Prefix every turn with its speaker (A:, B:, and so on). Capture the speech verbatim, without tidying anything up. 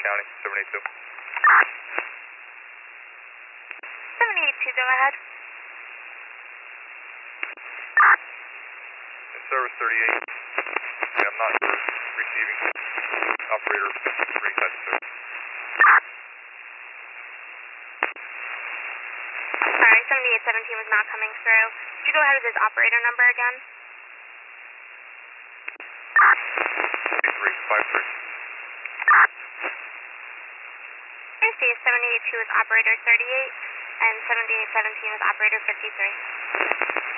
A: County, seven eight two.
B: seven eight two, go ahead.
A: Service thirty-eight. Yeah, I'm not receiving. Operator three type service.
B: Sorry, seventy-eight seventeen was not coming through. Could you go ahead with his operator number again?
A: three five three.
B: I see seventy-eight two was operator thirty-eight and seventy-eight seventeen was operator fifty-three.